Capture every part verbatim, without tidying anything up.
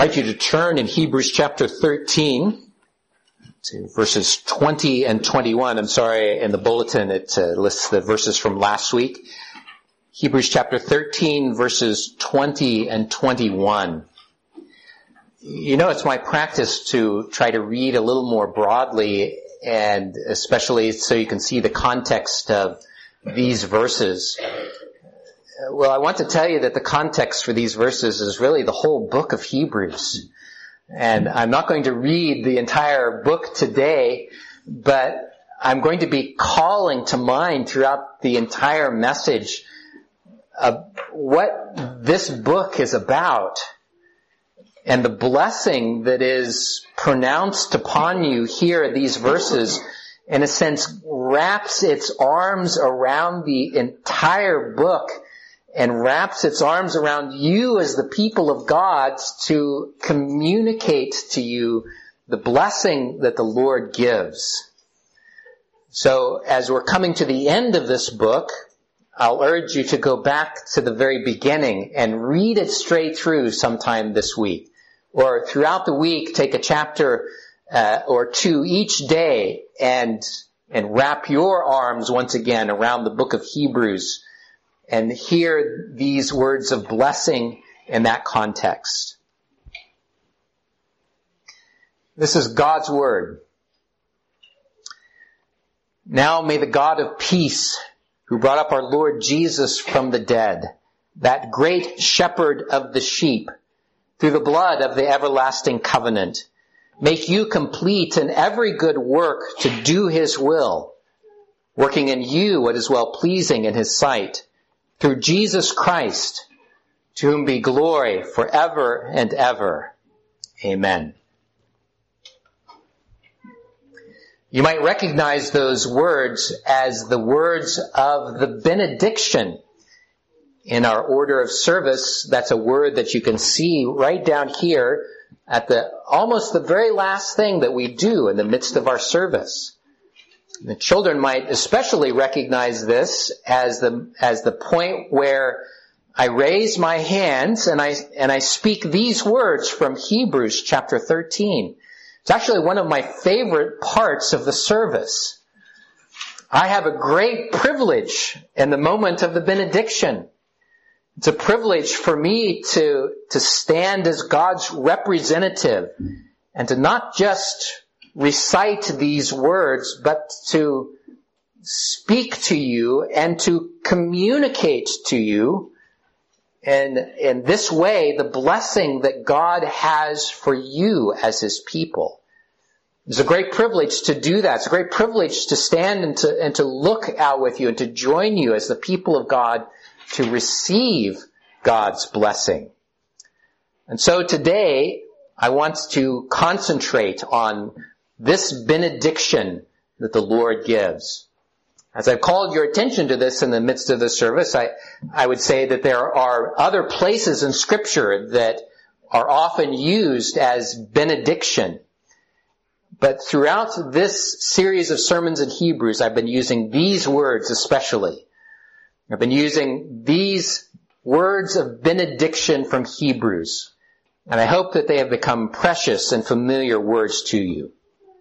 I invite you to turn in Hebrews chapter thirteen to verses twenty and twenty-one. I'm sorry, in the bulletin it uh, lists the verses from last week. Hebrews chapter thirteen, verses twenty and twenty-one. You know, it's my practice to try to read a little more broadly, and especially so you can see the context of these verses. Well, I want to tell you that the context for these verses is really the whole book of Hebrews. And I'm not going to read the entire book today, but I'm going to be calling to mind throughout the entire message of what this book is about and the blessing that is pronounced upon you here. These verses, in a sense, wraps its arms around the entire book and wraps its arms around you as the people of God to communicate to you the blessing that the Lord gives. So as we're coming to the end of this book, I'll urge you to go back to the very beginning and read it straight through sometime this week. Or throughout the week, take a chapter uh, or two each day and and wrap your arms once again around the book of Hebrews and hear these words of blessing in that context. This is God's word. Now may the God of peace, who brought up our Lord Jesus from the dead, that great shepherd of the sheep, through the blood of the everlasting covenant, make you complete in every good work to do his will, working in you what is well-pleasing in his sight, through Jesus Christ, to whom be glory forever and ever. Amen. You might recognize those words as the words of the benediction. In our order of service, that's a word that you can see right down here at the almost the very last thing that we do in the midst of our service. The children might especially recognize this as the as the point where I raise my hands and I and I speak these words from Hebrews chapter thirteen. It's actually one of my favorite parts of the service. I have a great privilege in the moment of the benediction. It's a privilege for me to, to stand as God's representative and to not just recite these words, but to speak to you and to communicate to you in, in this way the blessing that God has for you as his people. It's a great privilege to do that. It's a great privilege to stand and to, and to look out with you and to join you as the people of God to receive God's blessing. And so today, I want to concentrate on this benediction that the Lord gives. As I've called your attention to this in the midst of the service, I, I would say that there are other places in Scripture that are often used as benediction. But throughout this series of sermons in Hebrews, I've been using these words especially. I've been using these words of benediction from Hebrews, and I hope that they have become precious and familiar words to you.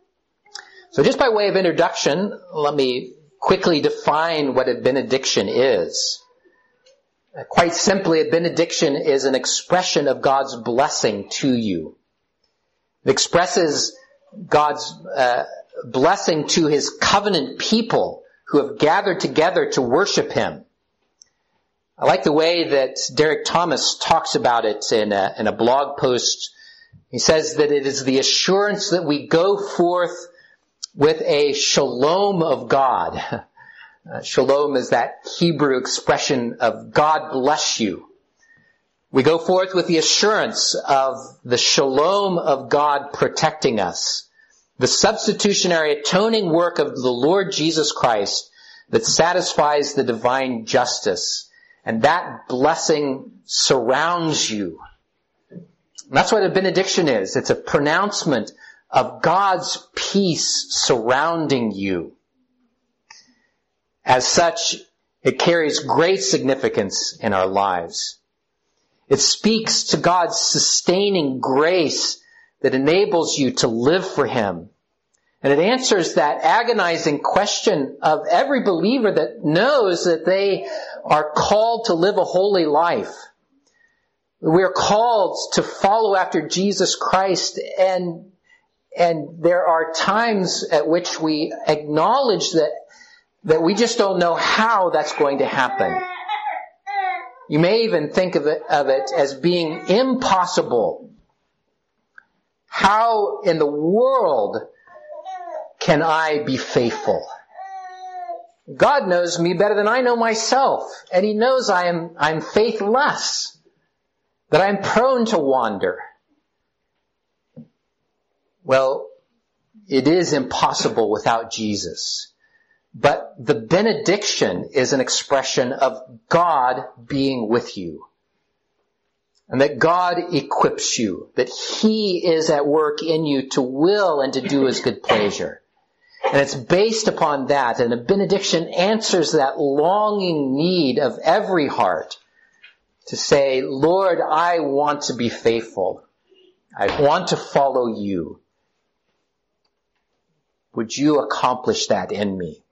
So just by way of introduction, let me quickly define what a benediction is. Quite simply, a benediction is an expression of God's blessing to you. It expresses God's uh, blessing to his covenant people who have gathered together to worship him. I like the way that Derek Thomas talks about it in a, in a blog post. He says that it is the assurance that we go forth with a shalom of God. Uh, shalom is that Hebrew expression of God bless you. We go forth with the assurance of the shalom of God protecting us. The substitutionary atoning work of the Lord Jesus Christ that satisfies the divine justice. And that blessing surrounds you. And that's what a benediction is. It's a pronouncement of God's peace surrounding you. As such, it carries great significance in our lives. It speaks to God's sustaining grace that enables you to live for Him. And it answers that agonizing question of every believer that knows that they are called to live a holy life. We are called to follow after Jesus Christ, and, and there are times at which we acknowledge that, that we just don't know how that's going to happen. You may even think of it, of it as being impossible. How in the world can I be faithful? God knows me better than I know myself, and He knows I am, I'm faithless, that I'm prone to wander. Well, it is impossible without Jesus. But the benediction is an expression of God being with you. And that God equips you, that He is at work in you to will and to do His good pleasure. And it's based upon that, and a benediction answers that longing need of every heart to say, Lord, I want to be faithful. I want to follow You. Would You accomplish that in me?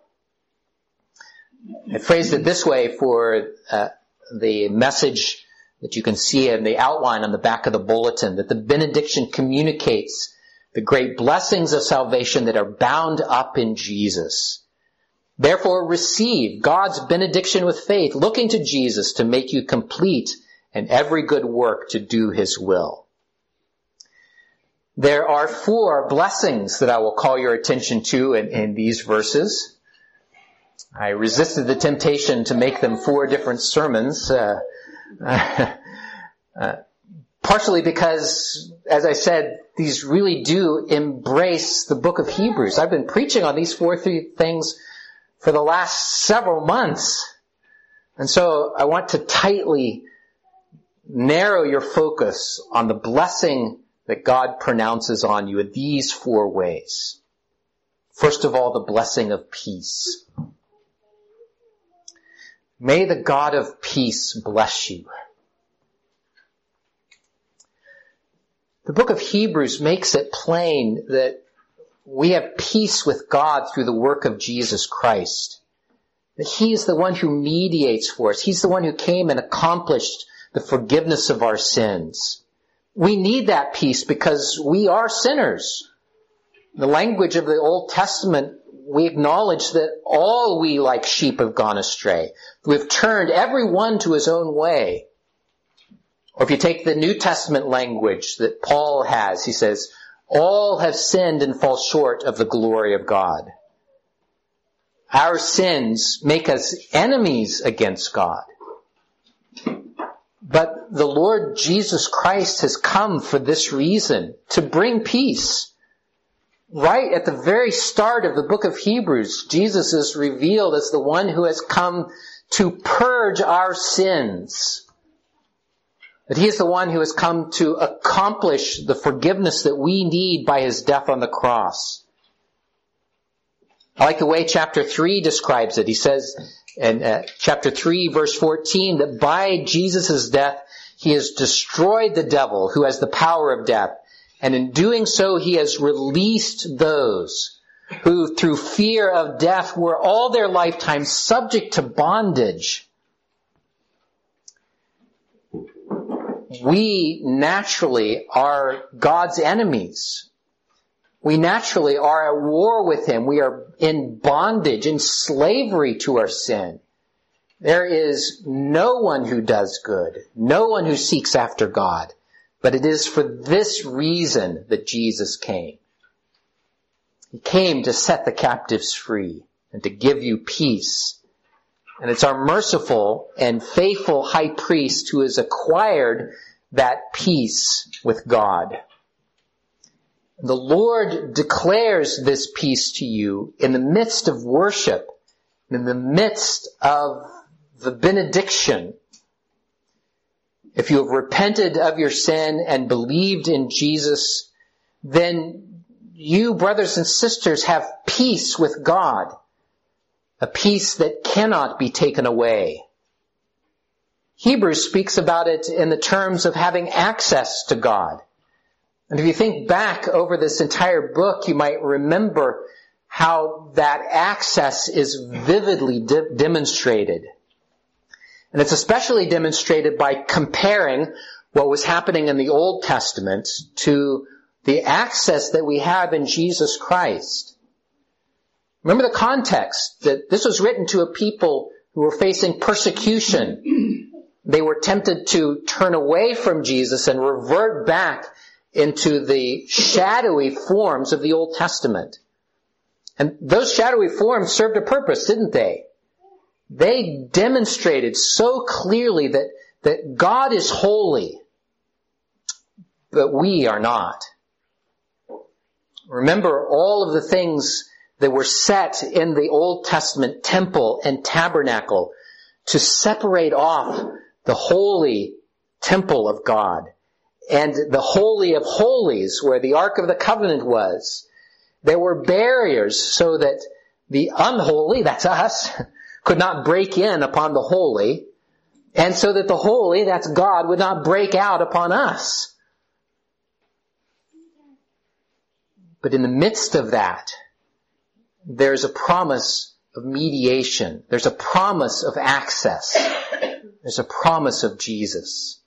I phrased it this way for uh, the message that you can see in the outline on the back of the bulletin, that the benediction communicates the great blessings of salvation that are bound up in Jesus. Therefore, receive God's benediction with faith, looking to Jesus to make you complete in every good work to do His will. There are four blessings that I will call your attention to in, in these verses. I resisted the temptation to make them four different sermons, uh, uh, uh, partially because, as I said, these really do embrace the book of Hebrews. I've been preaching on these four three things for the last several months. And so I want to tightly narrow your focus on the blessing that God pronounces on you in these four ways. First of all, the blessing of peace. May the God of peace bless you. The book of Hebrews makes it plain that we have peace with God through the work of Jesus Christ. That He is the one who mediates for us. He's the one who came and accomplished the forgiveness of our sins. We need that peace because we are sinners. The language of the Old Testament, we acknowledge that all we like sheep have gone astray. We've turned every one to his own way. Or if you take the New Testament language that Paul has, he says, all have sinned and fall short of the glory of God. Our sins make us enemies against God. But the Lord Jesus Christ has come for this reason, to bring peace. Right at the very start of the book of Hebrews, Jesus is revealed as the one who has come to purge our sins. That He is the one who has come to accomplish the forgiveness that we need by His death on the cross. I like the way chapter three describes it. He says in uh, chapter three, verse fourteen, that by Jesus' death, He has destroyed the devil who has the power of death. And in doing so, He has released those who, through fear of death, were all their lifetime subject to bondage. We naturally are God's enemies. We naturally are at war with Him. We are in bondage, in slavery to our sin. There is no one who does good, no one who seeks after God. But it is for this reason that Jesus came. He came to set the captives free and to give you peace. And it's our merciful and faithful high priest who has acquired that peace with God. The Lord declares this peace to you in the midst of worship, in the midst of the benediction. If you have repented of your sin and believed in Jesus, then you, brothers and sisters, have peace with God, a peace that cannot be taken away. Hebrews speaks about it in the terms of having access to God. And if you think back over this entire book, you might remember how that access is vividly de- demonstrated. And it's especially demonstrated by comparing what was happening in the Old Testament to the access that we have in Jesus Christ. Remember the context, that this was written to a people who were facing persecution. They were tempted to turn away from Jesus and revert back into the shadowy forms of the Old Testament. And those shadowy forms served a purpose, didn't they? They demonstrated so clearly that, that God is holy, but we are not. Remember all of the things that were set in the Old Testament temple and tabernacle to separate off the holy temple of God and the Holy of Holies where the Ark of the Covenant was. There were barriers so that the unholy, that's us, could not break in upon the holy, and so that the holy, that's God, would not break out upon us. But in the midst of that, there's a promise of mediation. There's a promise of access. There's a promise of Jesus.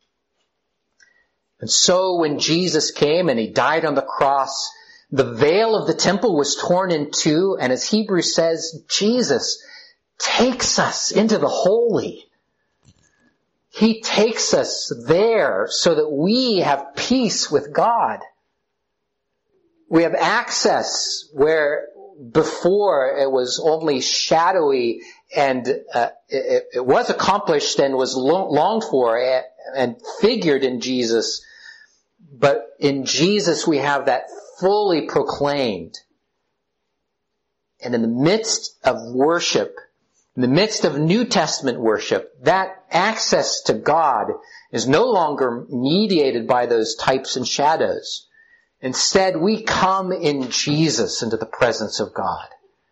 And so when Jesus came and he died on the cross, the veil of the temple was torn in two, and as Hebrews says, Jesus takes us into the holy. He takes us there so that we have peace with God. We have access where before it was only shadowy, and uh, it, it was accomplished and was lo- longed for and, and figured in Jesus. But in Jesus we have that fully proclaimed. And in the midst of worship, in the midst of New Testament worship, that access to God is no longer mediated by those types and shadows. Instead, we come in Jesus into the presence of God.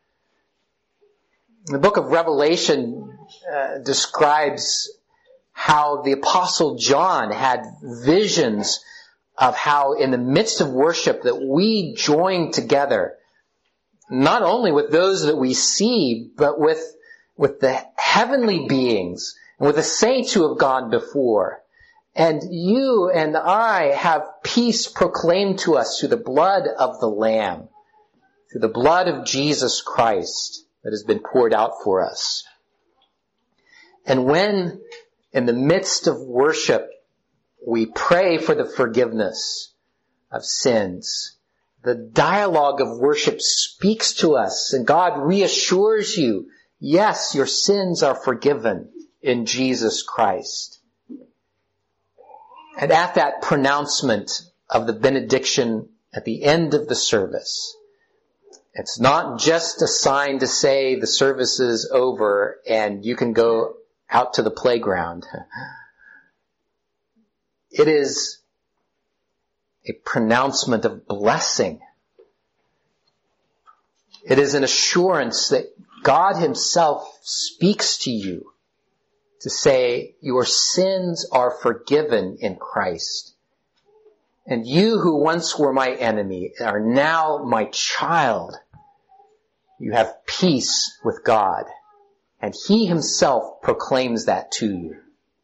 The book of Revelation uh, describes how the Apostle John had visions of how in the midst of worship that we join together, not only with those that we see, but with, with the heavenly beings and with the saints who have gone before. And you and I have peace proclaimed to us through the blood of the Lamb, through the blood of Jesus Christ that has been poured out for us. And when, in the midst of worship, we pray for the forgiveness of sins, the dialogue of worship speaks to us, and God reassures you, yes, your sins are forgiven in Jesus Christ. And at that pronouncement of the benediction at the end of the service, it's not just a sign to say the service is over and you can go out to the playground. It is a pronouncement of blessing. It is an assurance that God Himself speaks to you to say, your sins are forgiven in Christ. And you who once were my enemy are now my child. You have peace with God. And He Himself proclaims that to you.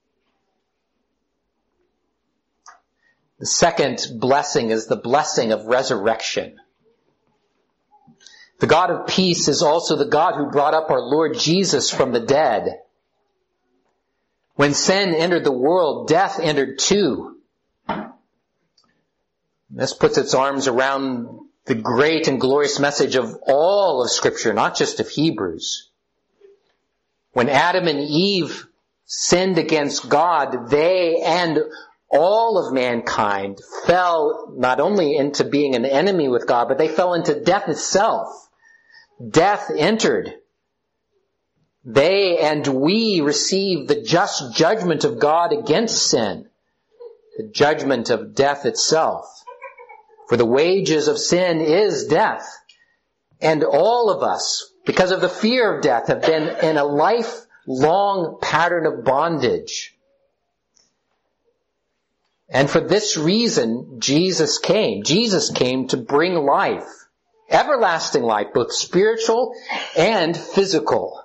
The second blessing is the blessing of resurrection. The God of peace is also the God who brought up our Lord Jesus from the dead. When sin entered the world, death entered too. This puts its arms around the great and glorious message of all of Scripture, not just of Hebrews. When Adam and Eve sinned against God, they and all of mankind fell not only into being an enemy with God, but they fell into death itself. Death entered. They and we receive the just judgment of God against sin, the judgment of death itself. For the wages of sin is death. And all of us, because of the fear of death, have been in a life long pattern of bondage. And for this reason, Jesus came. Jesus came to bring life, everlasting life, both spiritual and physical,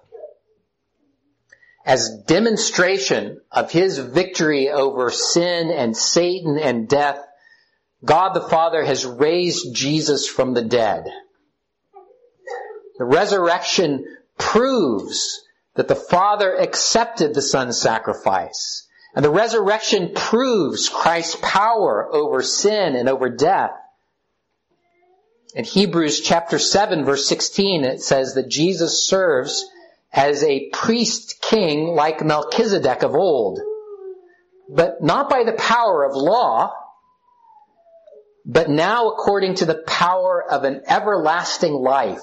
as demonstration of his victory over sin and Satan and death. God the Father has raised Jesus from the dead. The resurrection proves that the Father accepted the Son's sacrifice. And the resurrection proves Christ's power over sin and over death. In Hebrews chapter seven, verse sixteen, it says that Jesus serves as a priest king like Melchizedek of old, but not by the power of law, but now according to the power of an everlasting life.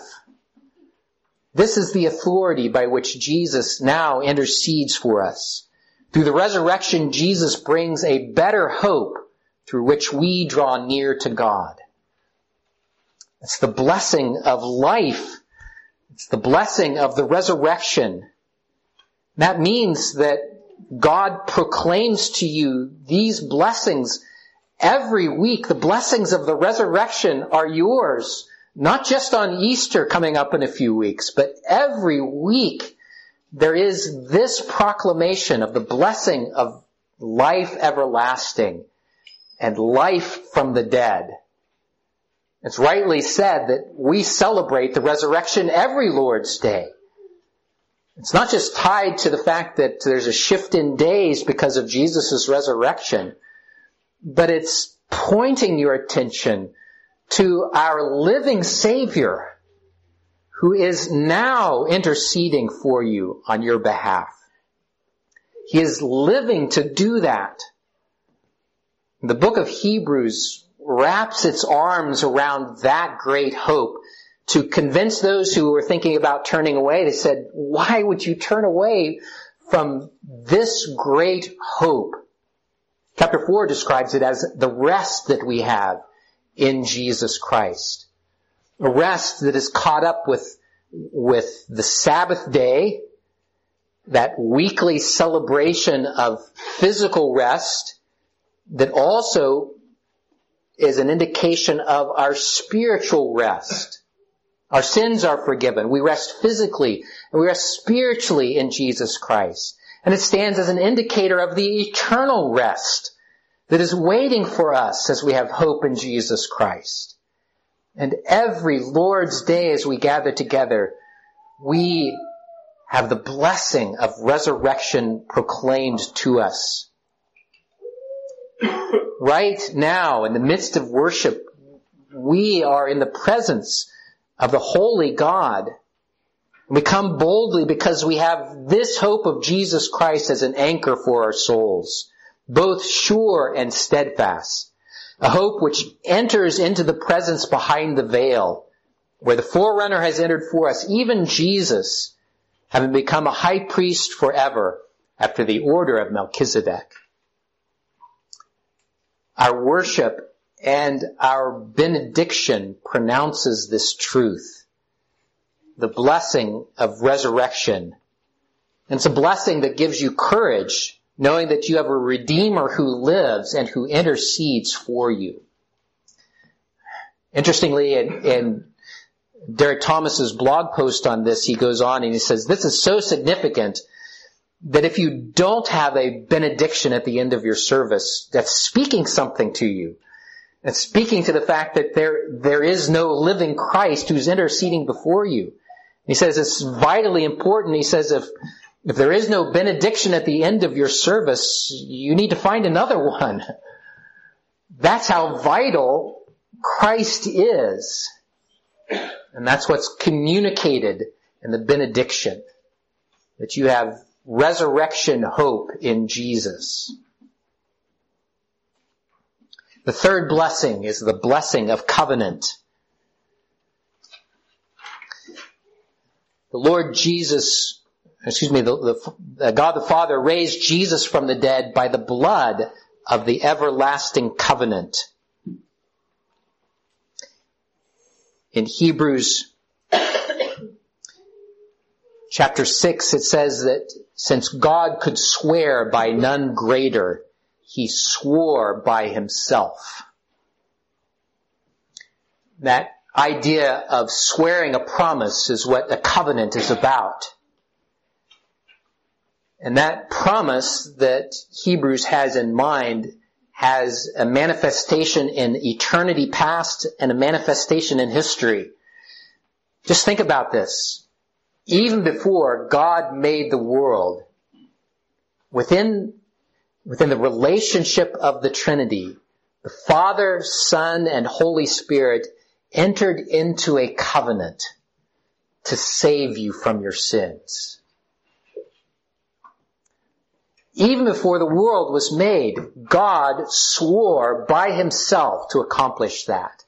This is the authority by which Jesus now intercedes for us. Through the resurrection, Jesus brings a better hope through which we draw near to God. It's the blessing of life. It's the blessing of the resurrection. That means that God proclaims to you these blessings every week. The blessings of the resurrection are yours, not just on Easter coming up in a few weeks, but every week there is this proclamation of the blessing of life everlasting and life from the dead. It's rightly said that we celebrate the resurrection every Lord's Day. It's not just tied to the fact that there's a shift in days because of Jesus' resurrection, but it's pointing your attention to our living Savior who is now interceding for you on your behalf. He is living to do that. The book of Hebrews wraps its arms around that great hope to convince those who were thinking about turning away. They said, why would you turn away from this great hope? Chapter four describes it as the rest that we have in Jesus Christ. A rest that is caught up with, with the Sabbath day, that weekly celebration of physical rest that also is an indication of our spiritual rest. Our sins are forgiven. We rest physically and we rest spiritually in Jesus Christ. And it stands as an indicator of the eternal rest that is waiting for us as we have hope in Jesus Christ. And every Lord's Day as we gather together, we have the blessing of resurrection proclaimed to us. Right now, in the midst of worship, we are in the presence of the holy God. We come boldly because we have this hope of Jesus Christ as an anchor for our souls, both sure and steadfast. A hope which enters into the presence behind the veil, where the forerunner has entered for us, even Jesus, having become a high priest forever after the order of Melchizedek. Our worship and our benediction pronounces this truth, the blessing of resurrection. And it's a blessing that gives you courage, knowing that you have a Redeemer who lives and who intercedes for you. Interestingly, in, in Derek Thomas's blog post on this, he goes on and he says, this is so significant that if you don't have a benediction at the end of your service, that's speaking something to you. It's speaking to the fact that there, there is no living Christ who's interceding before you. He says it's vitally important. He says if, if there is no benediction at the end of your service, you need to find another one. That's how vital Christ is. And that's what's communicated in the benediction, that you have resurrection hope in Jesus. The third blessing is the blessing of covenant. The Lord Jesus, excuse me, the, the, God the Father raised Jesus from the dead by the blood of the everlasting covenant. In Hebrews chapter six, it says that since God could swear by none greater, he swore by himself. That idea of swearing a promise is what a covenant is about. And that promise that Hebrews has in mind has a manifestation in eternity past and a manifestation in history. Just think about this. Even before God made the world, within, within the relationship of the Trinity, the Father, Son, and Holy Spirit entered into a covenant to save you from your sins. Even before the world was made, God swore by himself to accomplish that.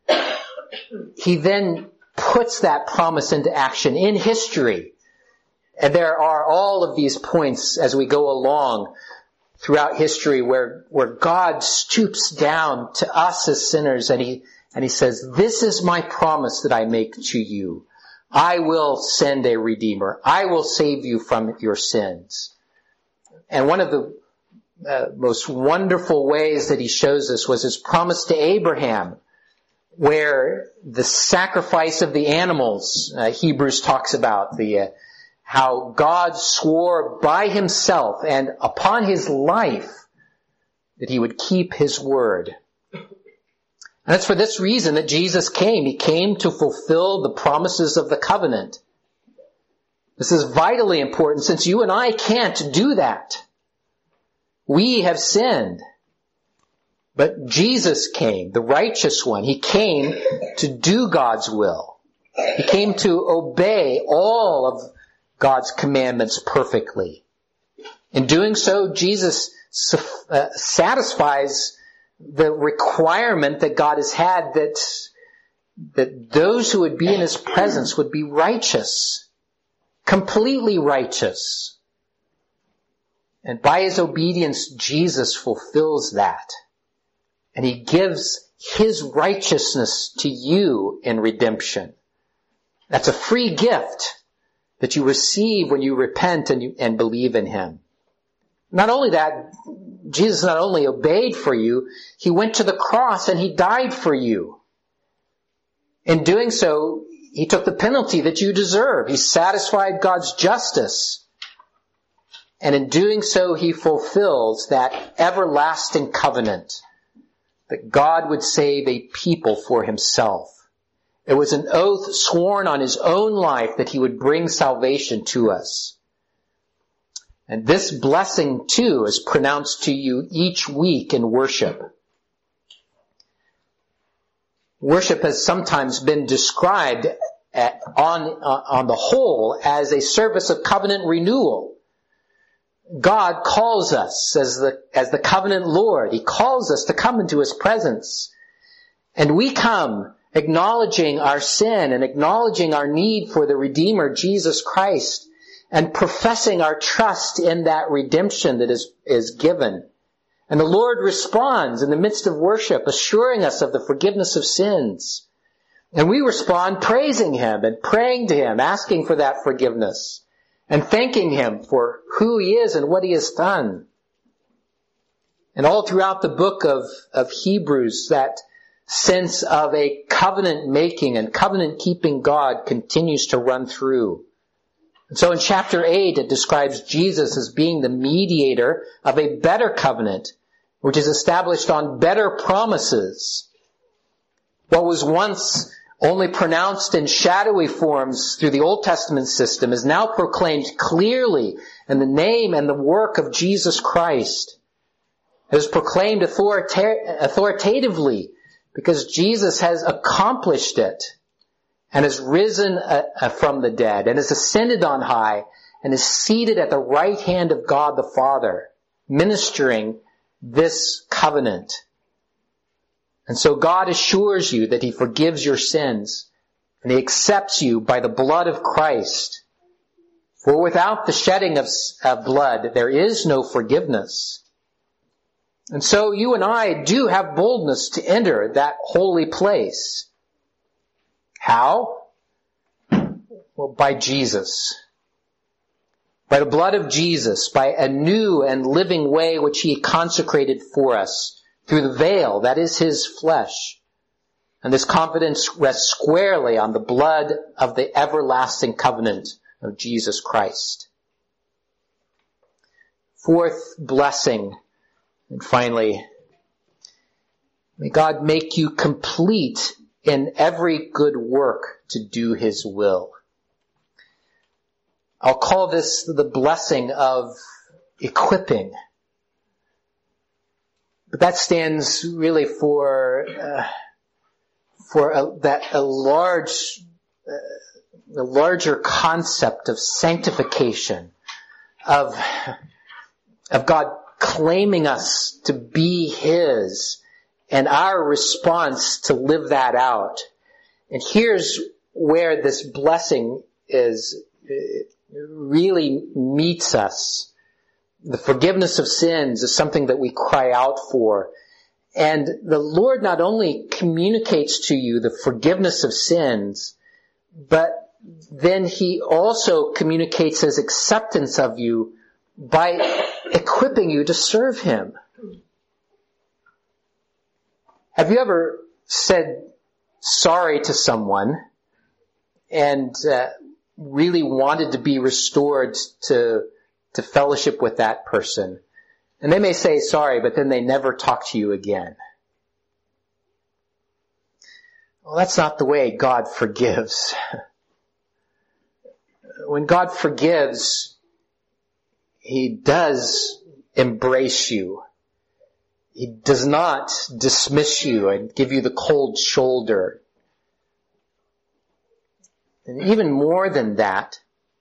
He then puts that promise into action in history. And there are all of these points as we go along throughout history where, where God stoops down to us as sinners and he, and he says, this is my promise that I make to you. I will send a Redeemer. I will save you from your sins. And one of the uh, most wonderful ways that he shows us was his promise to Abraham, where the sacrifice of the animals, uh, Hebrews talks about the uh, how God swore by himself and upon his life that he would keep his word. And it's for this reason that Jesus came. He came to fulfill the promises of the covenant. This is vitally important since you and I can't do that. We have sinned. But Jesus came, the righteous one. He came to do God's will. He came to obey all of God's commandments perfectly. In doing so, Jesus uh, satisfies the requirement that God has had that, that those who would be in his presence would be righteous. Completely righteous. And by his obedience, Jesus fulfills that. And he gives his righteousness to you in redemption. That's a free gift that you receive when you repent and, you, and believe in him. Not only that, Jesus not only obeyed for you, he went to the cross and he died for you. In doing so, he took the penalty that you deserve. He satisfied God's justice. And in doing so, he fulfills that everlasting covenant that God would save a people for himself. It was an oath sworn on his own life that he would bring salvation to us. And this blessing, too, is pronounced to you each week in worship. Worship has sometimes been described at, on, uh, on the whole as a service of covenant renewal. God calls us as the, as the covenant Lord. He calls us to come into his presence. And we come acknowledging our sin and acknowledging our need for the Redeemer, Jesus Christ, and professing our trust in that redemption that is, is given. And the Lord responds in the midst of worship, assuring us of the forgiveness of sins. And we respond praising him and praying to him, asking for that forgiveness, and thanking him for who he is and what he has done. And all throughout the book of, of Hebrews, that sense of a covenant-making and covenant-keeping God continues to run through. And so in chapter eight, it describes Jesus as being the mediator of a better covenant, which is established on better promises. What was once only pronounced in shadowy forms through the Old Testament system is now proclaimed clearly in the name and the work of Jesus Christ. It is proclaimed authorita- authoritatively because Jesus has accomplished it and has risen uh, from the dead and has ascended on high and is seated at the right hand of God the Father, ministering this covenant. And so God assures you that he forgives your sins and he accepts you by the blood of Christ. For without the shedding of, of blood, there is no forgiveness. And so you and I do have boldness to enter that holy place. How? Well, by Jesus. by the blood of Jesus, by a new and living way which he consecrated for us through the veil, that is his flesh. And this confidence rests squarely on the blood of the everlasting covenant of Jesus Christ. Fourth blessing, and finally, may God make you complete in every good work to do his will. I'll call this the blessing of equipping. But that stands really for uh, for a, that a large, uh, a larger concept of sanctification, of of God claiming us to be his, and our response to live that out. And here's where this blessing is really meets us. The forgiveness of sins is something that we cry out for. And the Lord not only communicates to you the forgiveness of sins, but then he also communicates his acceptance of you by equipping you to serve him. Have you ever said sorry to someone and uh, really wanted to be restored to to fellowship with that person? And they may say sorry, but then they never talk to you again. Well, that's not the way God forgives. When God forgives, he does embrace you. He does not dismiss you and give you the cold shoulder. And even more than that,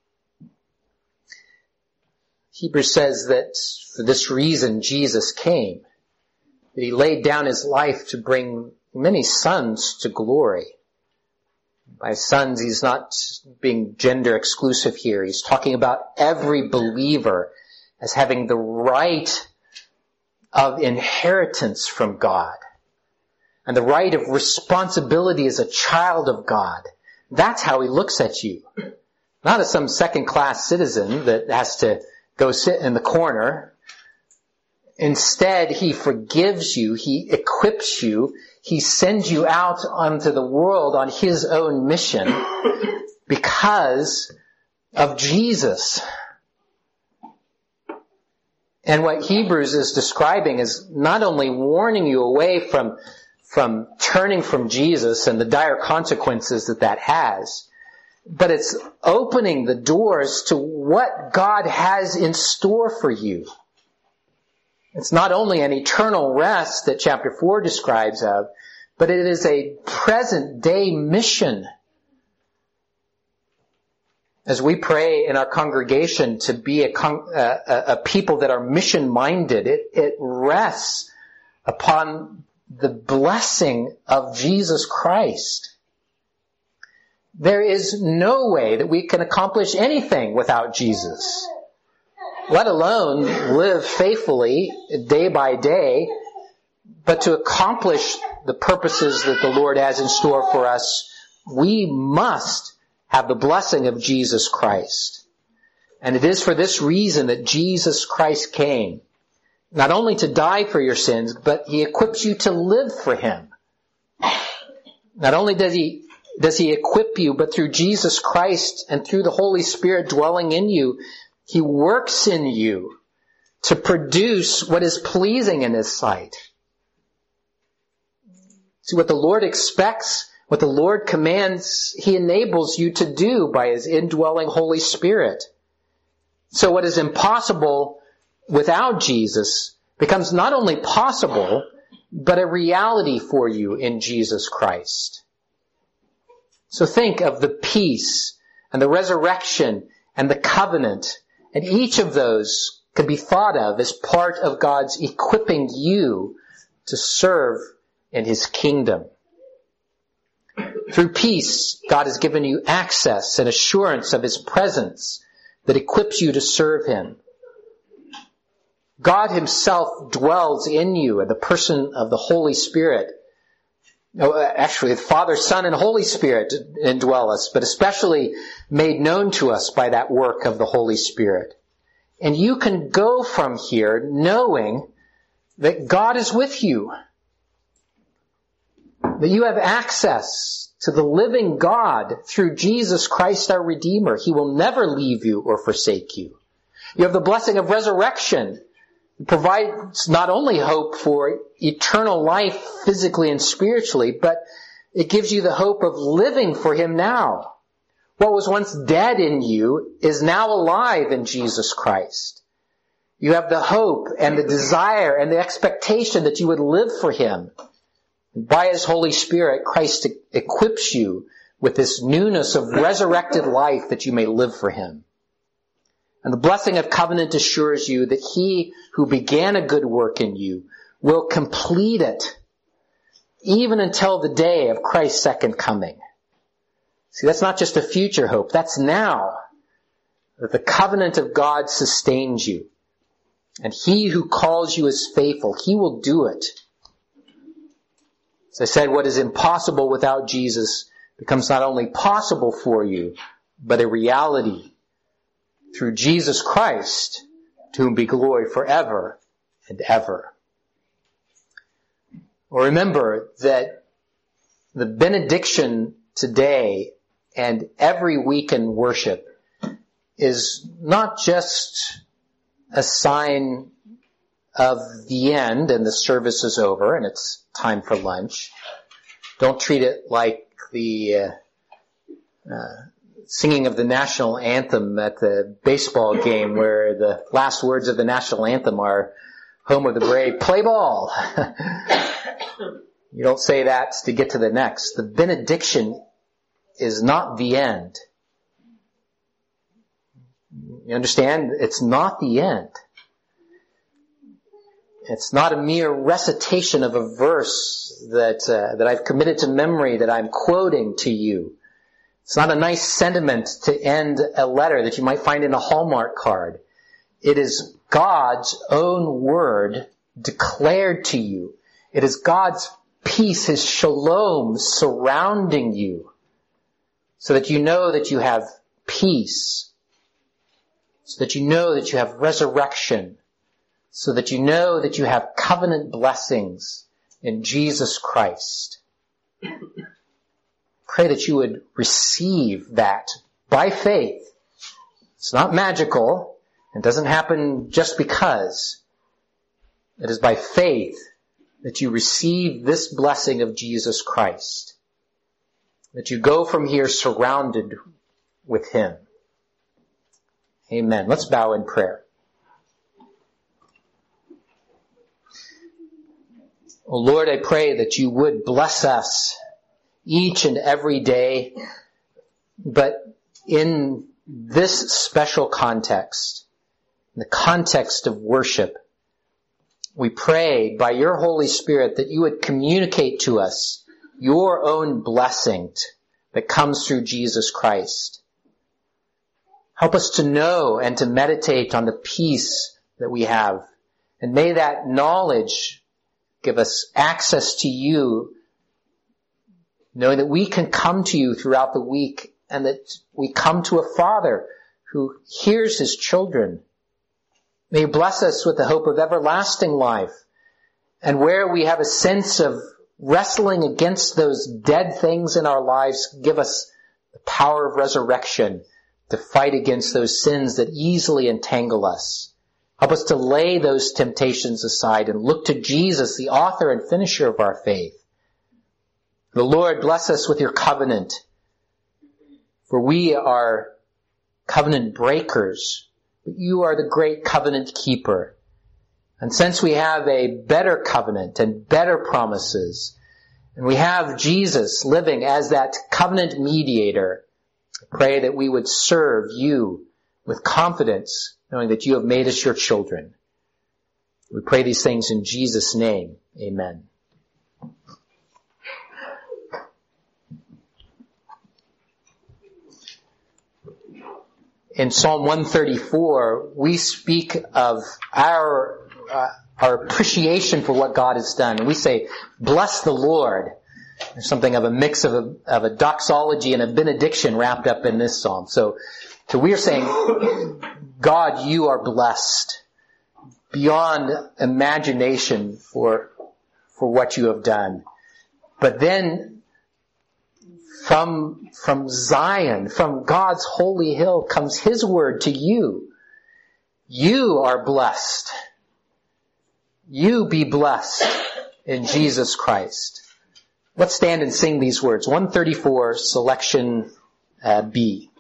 Hebrews says that for this reason Jesus came, that he laid down his life to bring many sons to glory. By sons, he's not being gender exclusive here. He's talking about every believer as having the right of inheritance from God and the right of responsibility as a child of God. That's how he looks at you. Not as some second-class citizen that has to go sit in the corner. Instead, he forgives you. He equips you. He sends you out onto the world on his own mission because of Jesus. And what Hebrews is describing is not only warning you away from, from turning from Jesus and the dire consequences that that has, but it's opening the doors to what God has in store for you. It's not only an eternal rest that chapter four describes of, but it is a present day mission. As we pray in our congregation to be a, con- a, a people that are mission-minded, it, it rests upon the blessing of Jesus Christ. There is no way that we can accomplish anything without Jesus, let alone live faithfully day by day. But to accomplish the purposes that the Lord has in store for us, we must have the blessing of Jesus Christ. And it is for this reason that Jesus Christ came, not only to die for your sins, but he equips you to live for him. Not only does he does he equip you, but through Jesus Christ and through the Holy Spirit dwelling in you, he works in you to produce what is pleasing in his sight. See, what the Lord expects, what the Lord commands, he enables you to do by his indwelling Holy Spirit. So what is impossible without Jesus becomes not only possible, but a reality for you in Jesus Christ. So think of the peace and the resurrection and the covenant, and each of those can be thought of as part of God's equipping you to serve in his kingdom. Through peace, God has given you access and assurance of his presence that equips you to serve him. God himself dwells in you in the person of the Holy Spirit. No, actually, the Father, Son, and Holy Spirit indwell us, but especially made known to us by that work of the Holy Spirit. And you can go from here knowing that God is with you, that you have access to the living God through Jesus Christ our Redeemer. He will never leave you or forsake you. You have the blessing of resurrection. It provides not only hope for eternal life physically and spiritually, but it gives you the hope of living for Him now. What was once dead in you is now alive in Jesus Christ. You have the hope and the desire and the expectation that you would live for Him. By His Holy Spirit, Christ equips you with this newness of resurrected life that you may live for Him. And the blessing of covenant assures you that He who began a good work in you will complete it, even until the day of Christ's second coming. See, that's not just a future hope. That's now. That the covenant of God sustains you. And He who calls you is faithful. He will do it. As I said, what is impossible without Jesus becomes not only possible for you, but a reality through Jesus Christ, to whom be glory forever and ever. Well, remember that the benediction today and every week in worship is not just a sign of the end and the service is over and it's time for lunch. Don't treat it like the uh, uh, singing of the national anthem at the baseball game where the last words of the national anthem are, home of the brave, play ball. You don't say that to get to the next. The benediction is not the end. You understand? It's not the end. It's not a mere recitation of a verse that uh, that I've committed to memory that I'm quoting to you. It's not a nice sentiment to end a letter that you might find in a Hallmark card. It is God's own word declared to you. It is God's peace, His shalom surrounding you so that you know that you have peace, so that you know that you have resurrection, so that you know that you have covenant blessings in Jesus Christ. Pray that you would receive that by faith. It's not magical. It doesn't happen just because. It is by faith that you receive this blessing of Jesus Christ. That you go from here surrounded with Him. Amen. Let's bow in prayer. Oh Lord, I pray that you would bless us each and every day, but in this special context, in the context of worship, we pray by your Holy Spirit that you would communicate to us your own blessing that comes through Jesus Christ. Help us to know and to meditate on the peace that we have. And may that knowledge give us access to you, knowing that we can come to you throughout the week and that we come to a Father who hears His children. May you bless us with the hope of everlasting life, and where we have a sense of wrestling against those dead things in our lives, give us the power of resurrection to fight against those sins that easily entangle us. Help us to lay those temptations aside and look to Jesus, the author and finisher of our faith. The Lord, bless us with your covenant, for we are covenant breakers, but you are the great covenant keeper. And since we have a better covenant and better promises, and we have Jesus living as that covenant mediator, I pray that we would serve you with confidence, knowing that you have made us your children. We pray these things in Jesus' name. Amen. In Psalm one thirty-four, we speak of our uh, our appreciation for what God has done. We say, bless the Lord. There's something of a mix of a, of a doxology and a benediction wrapped up in this psalm. So, so we are saying, God, you are blessed beyond imagination for, for what you have done. But then, from, from Zion, from God's holy hill comes His word to you. You are blessed. You be blessed in Jesus Christ. Let's stand and sing these words. one thirty-four, selection uh, B.